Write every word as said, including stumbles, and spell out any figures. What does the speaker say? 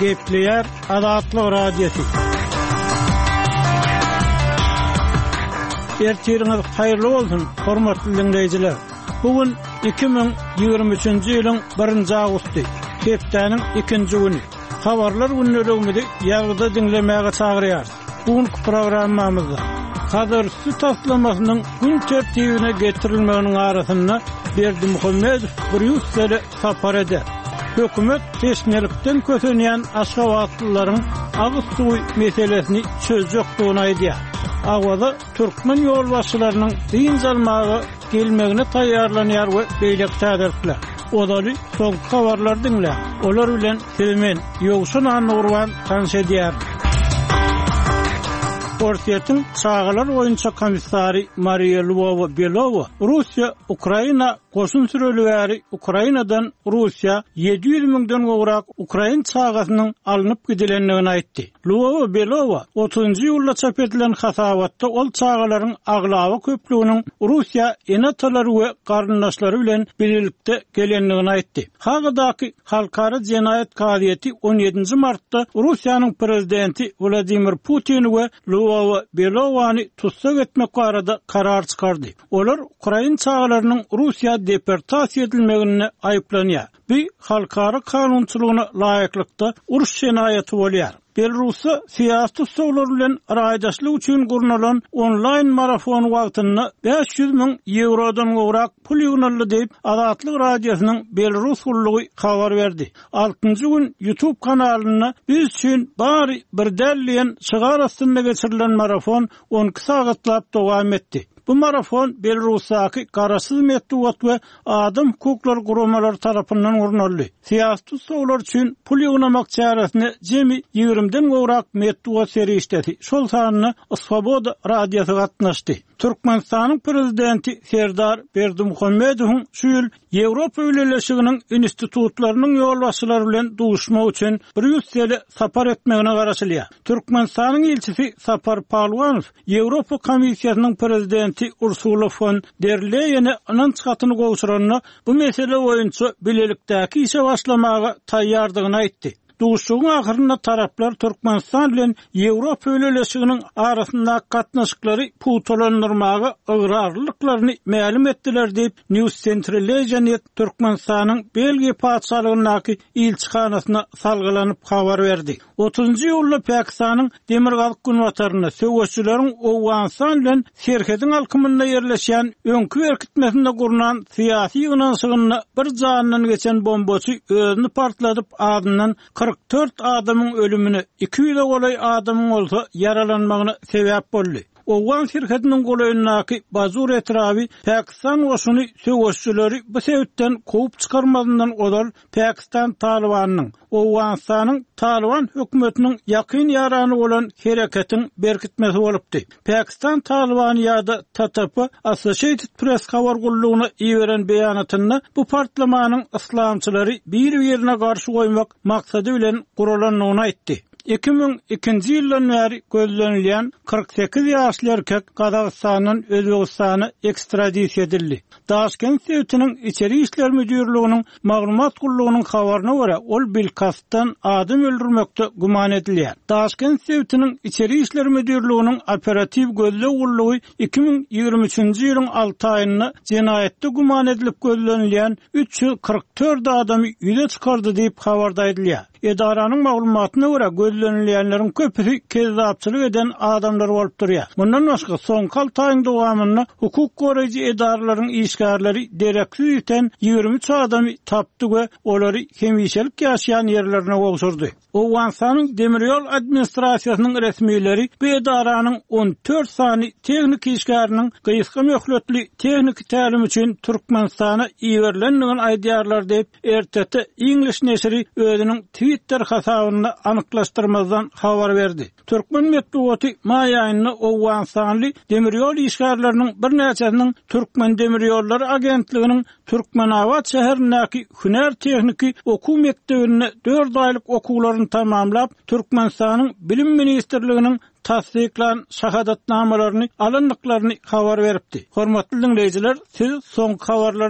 Gepleyer Azatlyk Radiosu. Ertiriniz hayırlı olsun, hormatly dinleyijiler. Bugün iki bin ýygrimi üçinji ýylyň birinji awgusty, hepdeniň ikinji güni. Habarlar günneleginde ýagda dinlemäge çagyrýar. Bugünkü programmamyzda hazır süt taslamasynyň gün tertibine getirilmeginiň arasynda Berdimuhammedow bir ýüzsele sapar eder. Hökümet teşnelikden kösenýän aşgabatlylaryň agyz suwy meselesini çözjekdigini aýdýar. Awada türkmen ýolbaşçylarynyň diň salmagy gelmegine taýýarlanýar we beýlek täderler. Odaly soň habarlar dinle. Olar bilen Selmen Ýogşun Anurwan tanşedýär. Portiyetin çağalar oyunça komissari Maria Lvova-Belova, Rusya, Ukrayna koşun sürelüleri Ukrayna'dan Rusya yedi yüz miňden gowrak Ukrayn çağasynyň alınıp gidilenligini aýtdy. Lvova-Belova otuzunji ýylda çap edilen hasabatda ol çağalaryň aglawy köplüğiniň Rusya enatalary we garyndaşlary bilen birlikde gelenligini aýtdy. Hagadaky halkara jenaýat gazieti on ýedinji martda Russiýanyň prezidenti Vladimir Putin we Lvova-Belovany tutsak etmek barada karar çykardy. Olar Ukrayn çağalarynyň Russiýa deportasiýa edilmegine aýplanýar. Bu halkara kanunçylygyna laýyklykda uruş jenaýaty bolýar. Belarusda siyasi tutsaklar bilen raýdaşlyk üçin gurnulan online marafon wagtyny beş yüz miň eurodan gowrak pul ýygnaldy diýip Azatlyk Radiosynyň Belarus gullugy habar berdi. altynjy gün YouTube kanalyny biz üçin bari bir dälleýän çygar astynda geçirilen marafon on iki sagatlap dowam etdi. Bu marafon Belarusdaky garaşsyz medeniýet we adam hukuklar guramalary tarapyndan gurnaldy. Siyasi tutsaklar üçin pul ýygnamak çaresine jemi ýigrimden gowrak medeniýet serişdeti. Şol sanyny Svoboda radiosu gatnaşdy. Türkmenistanyň prezidenti Serdar Berdimuhammedow şu ýyl Ýewropa ýöneliginiň institutlarynyň ýolbaşçylary bilen duşmak üçin bir ýüzsele sapar etmegine garaşylýar. Türkmenistanyň elçisi Sapar Palwanow Ýewropa Komissiýasynyň prezidenti Ursula von der Leyen'e anın çıkatyny gowşuranyna bu mesele boýunça bilelikdäki işe başlamaga taýýardygyny aýtdy. Duşugyň ahyrynda taraplar Türkmenistan bilen Ýewropa ýöneliginiň arasynda gatnaşyklary putolandyrmagy ıgrarlyklaryny ma'lum etdiler diýip News Central Türkmenistanyň Belgiýa paçalygynyň ilçihanasyna salgylanyp habar berdi. otuzunji ýylda Pakistanyň demirgalyk günwataryna söwüşçüleriň Owganistan bilen Serhediň alkymynda ýerleşýän öňkü berkitmesinde gurunan syýasy ýygnaşygyny bir janynyň geçen bombaçy özüni partladyp adyndan kırk dört adamın ölümünü, iki yüze golay adamın olsa yaralanmagyna sebäp boldy. Owgan şirketiniň golaýyndaky Bazur etrawy Pakistan goşuny söwüşçüleri bu sebäpden kovup çykarmadyndan odal Pakistan Talibanynyň Owganistanyň Taliban hökümetiniň ýakyn ýarany bolan hereketiň berkitmesi bolupdy. Pakistan Talibany ýa-da T T P Associated Press habar gullugyna iýeren beýanatynda bu partlamanyň islamçylary bir ýerine garşy goýmak maksady bilen gurulanyny aýtdy. iki bin ikinji ýyldan bäri gözlenilýän kırk sekiz ýaşly erkek Gazagystanyň Özbegistana ekstradisiýa edildi. Daşkent Sewtiniň içeri işler müdürlüğiniň maglumat gullugynyň habaryna görä ol bilkasdan adam öldürmekde guman edilýär. Daşkent Sewtiniň içeri işler müdürlüğiniň operativ gözlegi gullugy iki bin ýygrimi üçinji ýylyň alty aýynda jenaýetde guman edilip gözlenilýän üç yüz kırk dört adamy ýüze çykardy diýip habarda edilýär. Edaranyň maglumatyna görä gözlenilýänleriň köpüsi kezzapçylyk eden adamlar bolup durýar. Mundan başga soňky alty aýyň dowamynda hukuk goraýjy edaralaryň işgärleri dereksiz ýeten ýygrimi üç adamy tapdy we olary hemişelik ýaşaýan ýerlerine gowşurdy. Owganistanyň demiryol administrasiýasynyň resmiýetleri bu edaranyň on dört sany tehnik işgäriniň gysga möhletli tehnik tälim üçin Türkmenistana iýerilendigini aýdýarlar diýip R T T English neşri özüniň Twitter hasabynda anyklaşdyrmazdan habar berdi. Türkmen medeniýeti maý aýynda Owganistanly demiryol işgärleriniň bir näçesiniň Türkmen demiryolları agentliginiň Türkmenawat şäherindäki hüner tehniki okuw mekdebine dört aýlyk okuwlaryny tamamlap Türkmenistanyň bilim ministrliginiň tasdiklan şahadatnamalaryny alyndyklaryny habar beripdi. Hormatly dinleyijiler, siz soňky habarlar